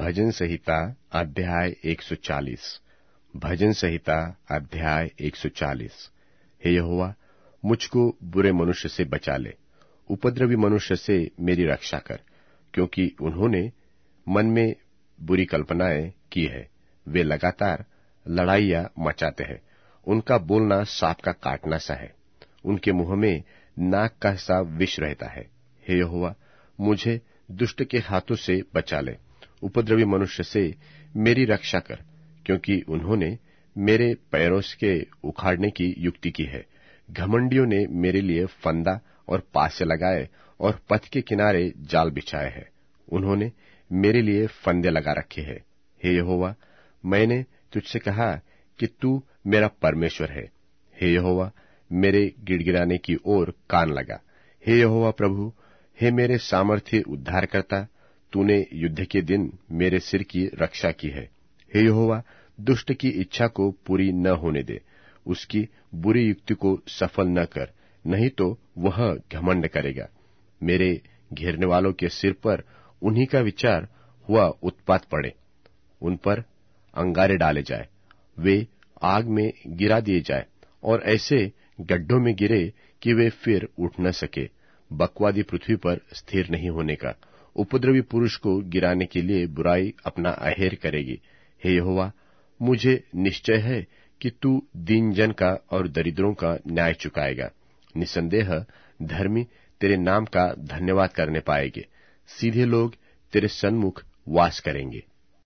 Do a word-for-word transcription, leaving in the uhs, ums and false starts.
भजन संहिता अध्याय एक सौ चालीस। भजन संहिता अध्याय एक सौ चालीस। हे यहोवा, मुझको बुरे मनुष्य से बचा ले, उपद्रवी मनुष्य से मेरी रक्षा कर, क्योंकि उन्होंने मन में बुरी कल्पनाएं की है। वे लगातार लड़ाइयां मचाते हैं, उनका बोलना सांप का काटना सा है, उनके मुंह में नाग का सा विष रहता है। हे यहोवा, मुझे दुष्ट के हाथों से बचा ले, उपद्रवी मनुष्य से मेरी रक्षा कर, क्योंकि उन्होंने मेरे पैरों के उखाड़ने की युक्ति की है। घमंडियों ने मेरे लिए फंदा और पासे लगाए और पथ के किनारे जाल बिछाए हैं। उन्होंने मेरे लिए फंदे लगा रखे हैं। हे यहोवा, मैंने तुझसे कहा कि तू मेरा परमेश्वर है। हे यहोवा, मेरे गिड़गिड़ाने की ओर कान लगा। हे यहोवा प्रभु, हे मेरे सामर्थ्य उद्धारकर्ता, तूने युद्ध के दिन मेरे सिर की रक्षा की है। हे यहोवा, दुष्ट की इच्छा को पूरी न होने दे, उसकी बुरी युक्ति को सफल न कर, नहीं तो वह घमंड करेगा। मेरे घेरने वालों के सिर पर उन्हीं का विचार हुआ उत्पात पड़े, उन पर अंगारे डाले जाए, वे आग में गिरा दिए जाए और ऐसे गड्ढों में गिरे कि वे फिर उठ न सके। बकवादी पृथ्वी पर स्थिर नहीं होने का, उपद्रवी पुरुष को गिराने के लिए बुराई अपना अहेर करेगी। हे यहोवा, मुझे निश्चय है कि तू दीन जन का और दरिद्रों का न्याय चुकाएगा। निसंदेह धर्मी तेरे नाम का धन्यवाद करने पाएंगे, सीधे लोग तेरे सन्मुख वास करेंगे।